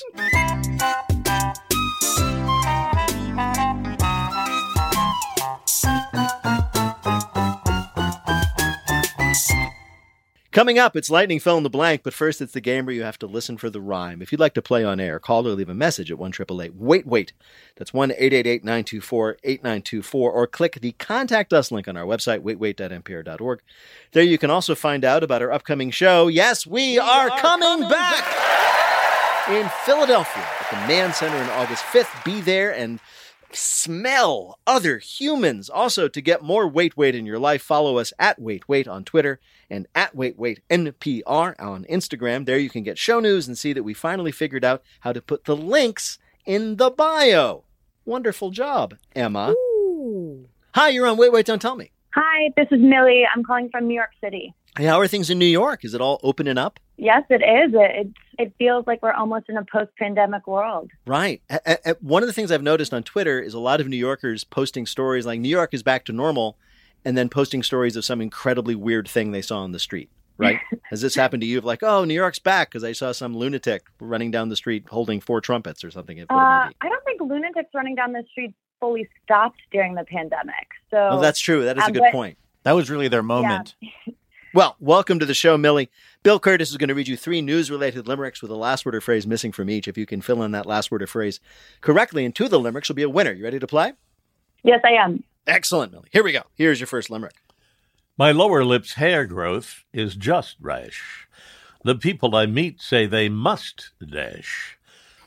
Coming up, it's Lightning Fill in the Blank, but first it's the game where you have to listen for the rhyme. If you'd like to play on air, call or leave a message at 1-888-WAIT-WAIT. That's 1-888-924-8924, or click the Contact Us link on our website, waitwait.npr.org. There you can also find out about our upcoming show. Yes, we are coming back in Philadelphia at the Mann Center on August 5th. Be there and smell other humans. Also, to get more Wait Wait in your life, follow us at Wait Wait on Twitter and at Wait Wait NPR on Instagram. There you can get show news and see that we finally figured out how to put the links in the bio. Wonderful job, Emma.
Ooh.
Hi, you're on Wait Wait, Don't Tell Me.
Hi, this is Millie. I'm calling from New York City.
Hey, how are things in New York? Is it all opening up?
Yes, it is. It feels like we're almost in a post-pandemic world.
Right. One of the things I've noticed on Twitter is a lot of New Yorkers posting stories like New York is back to normal, and then posting stories of some incredibly weird thing they saw on the street, right? Has this happened to you of like, oh, New York's back because I saw some lunatic running down the street holding 4 trumpets or something?
I don't think lunatics running down the street fully stopped during the pandemic. So
that's true. That is a good point.
That was really their moment.
Yeah.
Well, welcome to the show, Millie. Bill Curtis is going to read you 3 news-related limericks with a last word or phrase missing from each. If you can fill in that last word or phrase correctly in 2 of the limericks, you'll be a winner. You ready to play?
Yes, I am.
Excellent, Millie. Here we go. Here's your first limerick.
My lower lip's hair growth is just rash. The people I meet say they must dash.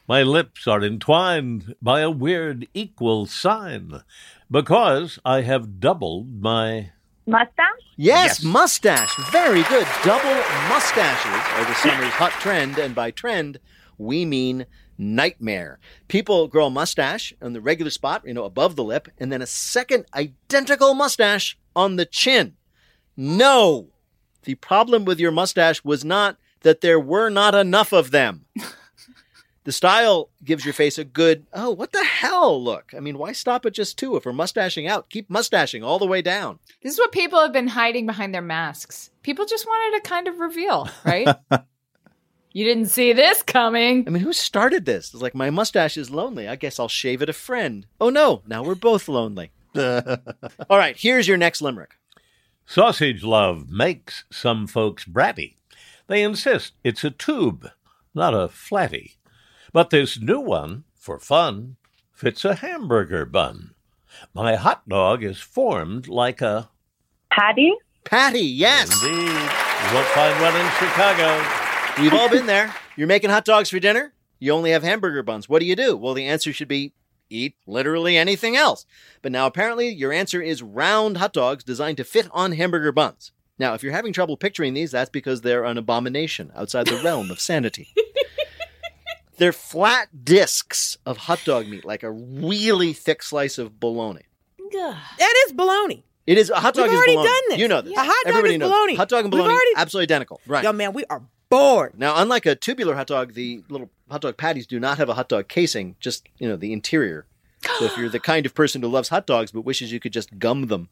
My lips are entwined by a weird equal sign because I have doubled my...
Mustache?
Yes, mustache. Very good. Double mustaches are the summer's hot trend, and by trend, we mean nightmare. People grow a mustache on the regular spot, above the lip, and then a second identical mustache on the chin. No! The problem with your mustache was not that there were not enough of them. The style gives your face a good, oh, what the hell look. I mean, why stop at just two? If we're mustaching out, keep mustaching all the way down.
This is what people have been hiding behind their masks. People just wanted to kind of reveal, right? You didn't see this coming.
I mean, who started this? It's like, my mustache is lonely. I guess I'll shave it a friend. Oh, no. Now we're both lonely. All right, here's your next limerick.
Sausage love makes some folks bratty. They insist it's a tube, not a flatty. But this new one, for fun, fits a hamburger bun. My hot dog is formed like a...
Patty?
Patty, yes.
Indeed. You won't find one in Chicago.
We've all been there. You're making hot dogs for dinner? You only have hamburger buns. What do? Well, the answer should be eat literally anything else. But now apparently your answer is round hot dogs designed to fit on hamburger buns. Now, if you're having trouble picturing these, that's because they're an abomination outside the realm of sanity. They're flat discs of hot dog meat, like a really thick slice of bologna.
That is bologna.
It is. A hot dog
We've
is
already
bologna.
done this.
You know this.
A hot dog
Everybody
is
knows.
bologna.
Hot dog and bologna, absolutely identical. Right.
Yo, man, we are bored.
Now, unlike a tubular hot dog, the little hot dog patties do not have a hot dog casing, just, the interior. So if you're the kind of person who loves hot dogs but wishes you could just gum them.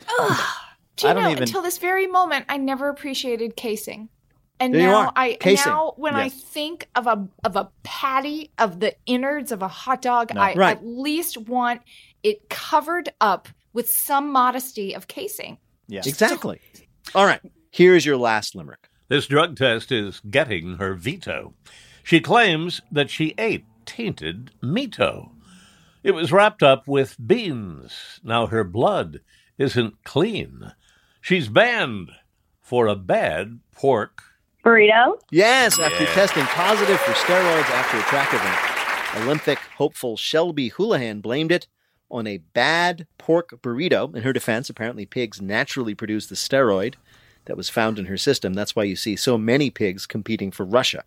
Do you know, until this very moment, I never appreciated casing. And
there
now
Casing.
I think of a patty of the innards of a hot dog, I at least want it covered up with some modesty of casing.
Yes. Exactly. All right. Here's your last limerick.
This drug test is getting her veto. She claims that she ate tainted meato. It was wrapped up with beans. Now her blood isn't clean. She's banned for a bad pork
burrito.
Yes, after testing positive for steroids after a track event. Olympic hopeful Shelby Houlihan blamed it on a bad pork burrito. In her defense, apparently pigs naturally produce the steroid that was found in her system. That's why you see so many pigs competing for Russia.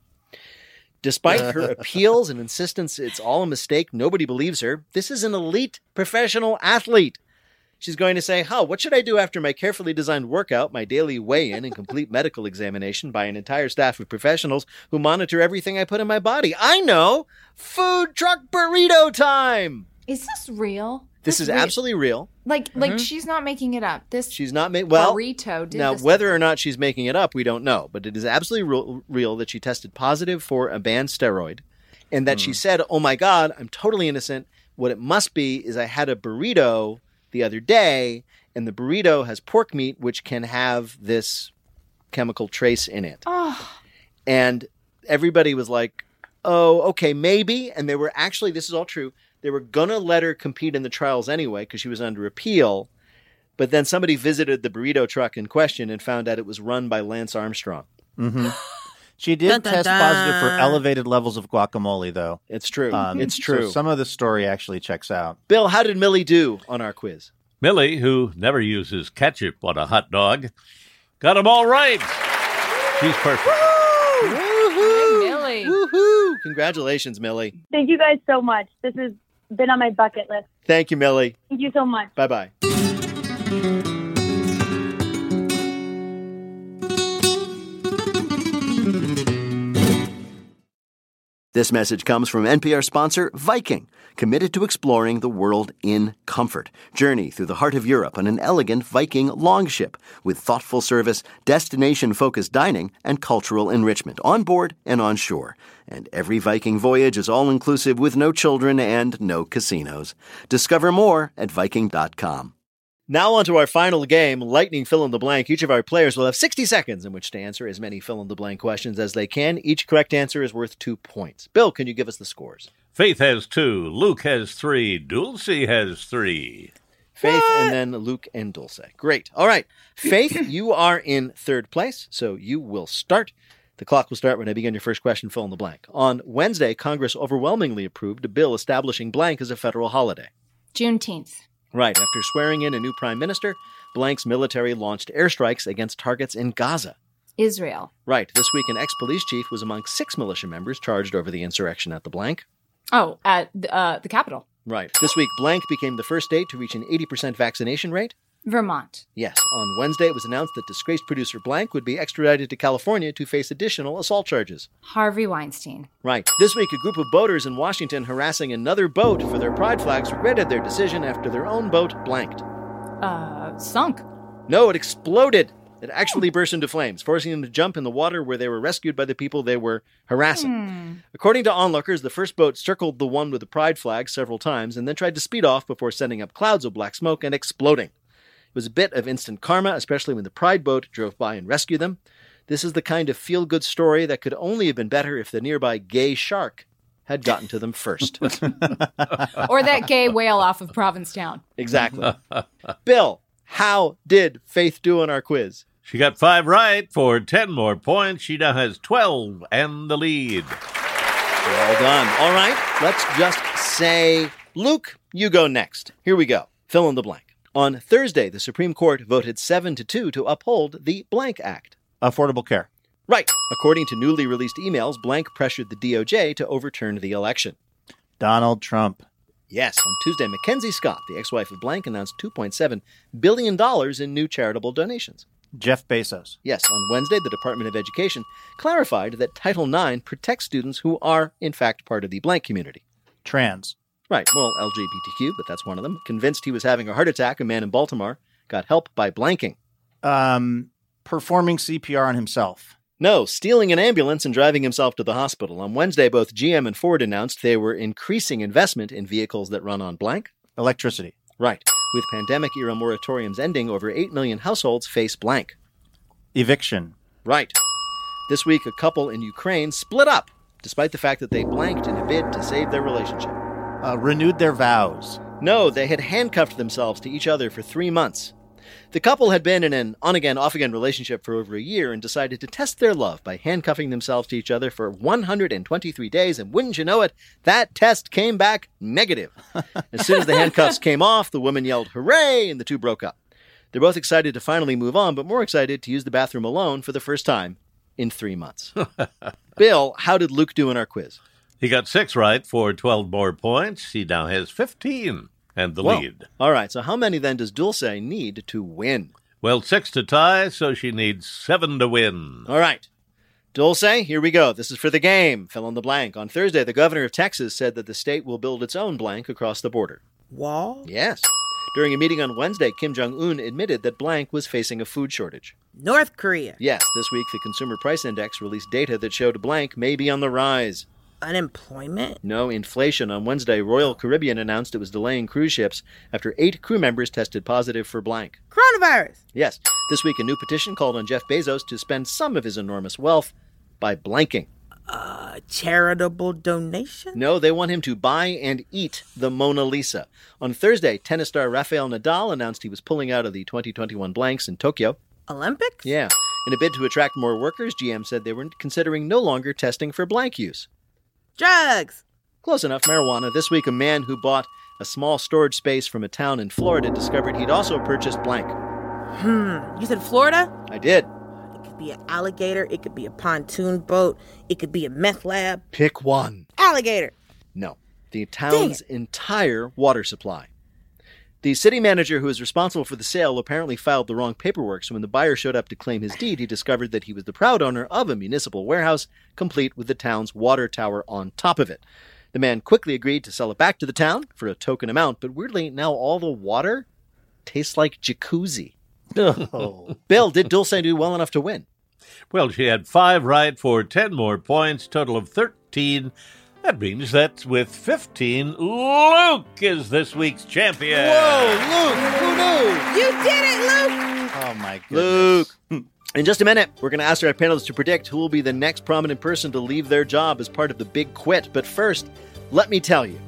Despite her appeals and insistence it's all a mistake, nobody believes her. This is an elite professional athlete. She's going to say, what should I do after my carefully designed workout, my daily weigh-in and complete medical examination by an entire staff of professionals who monitor everything I put in my body? I know! Food truck burrito time!
Is this real?
This is absolutely real.
Like she's not making it up.
She's not making
burrito did
now,
this.
Whether or not she's making it up, we don't know. But it is absolutely real that she tested positive for a banned steroid, and that she said, "Oh my God, I'm totally innocent. What it must be is I had a burrito the other day, and the burrito has pork meat, which can have this chemical trace in it."
Oh.
And everybody was like, "Oh, okay, maybe." And they were actually, this is all true. They were going to let her compete in the trials anyway because she was under appeal. But then somebody visited the burrito truck in question and found out it was run by Lance Armstrong.
Mm-hmm. She did test positive for elevated levels of guacamole, though.
It's true. It's true.
So some of the story actually checks out.
Bill, how did Millie do on our quiz?
Millie, who never uses ketchup on a hot dog, got them all right. She's perfect.
Woohoo!
Millie.
Woohoo! Congratulations, Millie.
Thank you guys so much. This has been on my bucket list.
Thank you, Millie.
Thank you so much.
Bye-bye. This message comes from NPR sponsor Viking, committed to exploring the world in comfort. Journey through the heart of Europe on an elegant Viking longship with thoughtful service, destination-focused dining, and cultural enrichment on board and on shore. And every Viking voyage is all-inclusive with no children and no casinos. Discover more at Viking.com. Now on to our final game, Lightning Fill-in-the-Blank. Each of our players will have 60 seconds in which to answer as many fill-in-the-blank questions as they can. Each correct answer is worth 2 points. Bill, can you give us the scores?
Faith has 2, Luke has 3, Dulce has 3.
Faith and then Luke and Dulce. Great. All right. Faith, you are in third place, so you will start. The clock will start when I begin your first question, fill in the blank. On Wednesday, Congress overwhelmingly approved a bill establishing blank as a federal holiday.
Juneteenth.
Right. After swearing in a new prime minister, blank's military launched airstrikes against targets in Gaza.
Israel.
Right. This week, an ex-police chief was among 6 militia members charged over the insurrection at the blank.
Oh, at the Capitol.
Right. This week, blank became the first state to reach an 80% vaccination rate.
Vermont.
Yes. On Wednesday, it was announced that disgraced producer blank would be extradited to California to face additional assault charges.
Harvey Weinstein.
Right. This week, a group of boaters in Washington harassing another boat for their pride flags regretted their decision after their own boat blanked.
Sunk.
No, it exploded. It actually burst into flames, forcing them to jump in the water where they were rescued by the people they were harassing. According to onlookers, the first boat circled the one with the pride flag several times and then tried to speed off before sending up clouds of black smoke and exploding. It was a bit of instant karma, especially when the pride boat drove by and rescued them. This is the kind of feel-good story that could only have been better if the nearby gay shark had gotten to them first.
Or that gay whale off of Provincetown.
Exactly. Bill, how did Faith do on our quiz?
She got 5 right for 10 more points. She now has 12 and the lead.
Well done. All right, let's just say, Luke, you go next. Here we go. Fill in the blank. On Thursday, the Supreme Court voted 7-2 to uphold the Blank Act.
Affordable care.
Right. According to newly released emails, Blank pressured the DOJ to overturn the election.
Donald Trump.
Yes. On Tuesday, Mackenzie Scott, the ex-wife of Blank, announced $2.7 billion in new charitable donations.
Jeff Bezos.
Yes. On Wednesday, the Department of Education clarified that Title IX protects students who are, in fact, part of the Blank community.
Trans.
Right, well, LGBTQ, but that's one of them. Convinced he was having a heart attack, a man in Baltimore got help by blanking.
Performing CPR on himself.
No, stealing an ambulance and driving himself to the hospital. On Wednesday, both GM and Ford announced they were increasing investment in vehicles that run on blank.
Electricity.
Right. With pandemic-era moratoriums ending, over 8 million households face blank.
Eviction.
Right. This week, a couple in Ukraine split up, despite the fact that they blanked in a bid to save their relationship.
Renewed their vows.
No, they had handcuffed themselves to each other for 3 months. The couple had been in an on-again, off-again relationship for over a year and decided to test their love by handcuffing themselves to each other for 123 days, and wouldn't you know it, that test came back negative. As soon as the handcuffs came off, the woman yelled, "Hooray!" and the two broke up. They're both excited to finally move on, but more excited to use the bathroom alone for the first time in 3 months. Bill, how did Luke do in our quiz?
He got 6 right for 12 more points. He now has 15 and the lead.
All right, so how many then does Dulce need to win?
Well, 6 to tie, so she needs 7 to win.
All right. Dulce, here we go. This is for the game. Fill in the blank. On Thursday, the governor of Texas said that the state will build its own blank across the border.
Wall?
Yes. During a meeting on Wednesday, Kim Jong-un admitted that blank was facing a food shortage.
North Korea.
Yes, this week the Consumer Price Index released data that showed blank may be on the rise.
Unemployment?
No, inflation. On Wednesday, Royal Caribbean announced it was delaying cruise ships after 8 crew members tested positive for blank.
Coronavirus.
Yes. This week, a new petition called on Jeff Bezos to spend some of his enormous wealth by blanking.
Charitable donation?
No, they want him to buy and eat the Mona Lisa. On Thursday, tennis star Rafael Nadal announced he was pulling out of the 2021 blanks in Tokyo.
Olympics?
Yeah. In a bid to attract more workers, GM said they were considering no longer testing for blank use.
Drugs.
Close enough. Marijuana. This week, a man who bought a small storage space from a town in Florida discovered he'd also purchased blank.
You said Florida?
I did.
It could be an alligator. It could be a pontoon boat. It could be a meth lab.
Pick one.
Alligator.
No. The town's entire water supply. The city manager who was responsible for the sale apparently filed the wrong paperwork, so when the buyer showed up to claim his deed, he discovered that he was the proud owner of a municipal warehouse, complete with the town's water tower on top of it. The man quickly agreed to sell it back to the town for a token amount, but weirdly, now all the water tastes like jacuzzi. Oh. Bill, did Dulce do well enough to win?
Well, she had 5 right for 10 more points, total of 13. That means that with 15, Luke is this week's champion.
Whoa, Luke, who knew?
You did it, Luke!
Oh, my goodness.
Luke. In just a minute, we're going to ask our panelists to predict who will be the next prominent person to leave their job as part of the Big Quit. But first, let me tell you,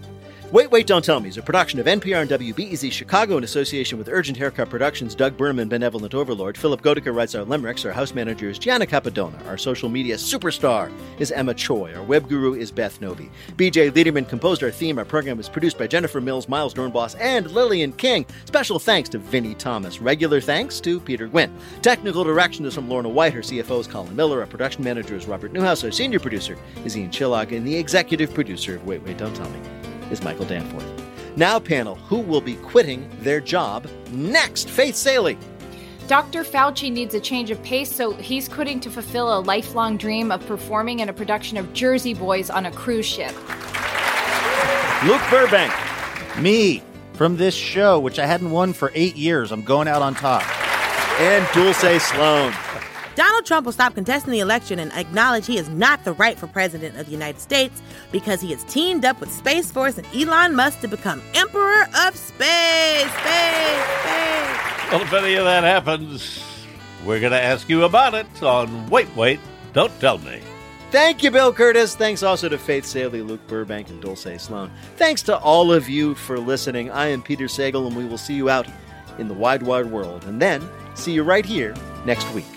Wait, Wait, Don't Tell Me is a production of NPR and WBEZ Chicago in association with Urgent Haircut Productions, Doug Burnham, Benevolent Overlord. Philip Goedeke writes our limericks. Our house manager is Gianna Capadona. Our social media superstar is Emma Choi. Our web guru is Beth Novi. BJ Liederman composed our theme. Our program was produced by Jennifer Mills, Miles Dornbos, and Lillian King. Special thanks to Vinnie Thomas. Regular thanks to Peter Gwynn. Technical direction is from Lorna White. Our CFO is Colin Miller. Our production manager is Robert Newhouse. Our senior producer is Ian Chillag. And the executive producer of Wait, Wait, Don't Tell Me is Michael Danforth. Now, panel, who will be quitting their job next? Faith Salie.
Dr. Fauci needs a change of pace, so he's quitting to fulfill a lifelong dream of performing in a production of Jersey Boys on a cruise ship.
Luke Burbank.
Me, from this show, which I hadn't won for 8 years. I'm going out on top.
And Dulce Sloan.
Donald Trump will stop contesting the election and acknowledge he is not the rightful president of the United States because he has teamed up with Space Force and Elon Musk to become Emperor of Space.
Well, if any of that happens, we're going to ask you about it on Wait, Wait, Don't Tell Me.
Thank you, Bill Curtis. Thanks also to Faith Salie, Luke Burbank, and Dulce Sloan. Thanks to all of you for listening. I am Peter Sagal, and we will see you out in the wide, wide world. And then see you right here next week.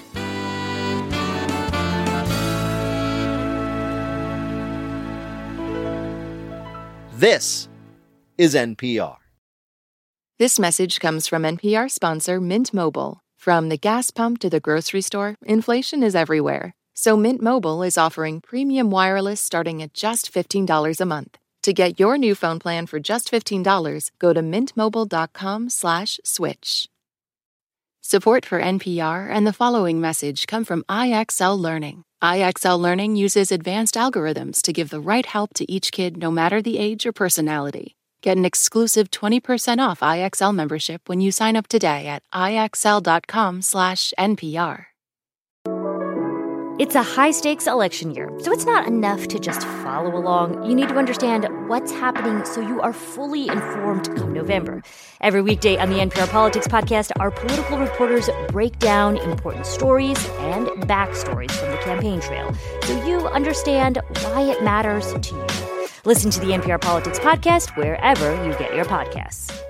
This is NPR.
This message comes from NPR sponsor Mint Mobile. From the gas pump to the grocery store, inflation is everywhere. So Mint Mobile is offering premium wireless starting at just $15 a month. To get your new phone plan for just $15, go to mintmobile.com/switch. Support for NPR and the following message come from IXL Learning. IXL Learning uses advanced algorithms to give the right help to each kid no matter the age or personality. Get an exclusive 20% off IXL membership when you sign up today at IXL.com/NPR.
It's a high-stakes election year, so it's not enough to just follow along. You need to understand what's happening so you are fully informed come November. Every weekday on the NPR Politics Podcast, our political reporters break down important stories and backstories from the campaign trail so you understand why it matters to you. Listen to the NPR Politics Podcast wherever you get your podcasts.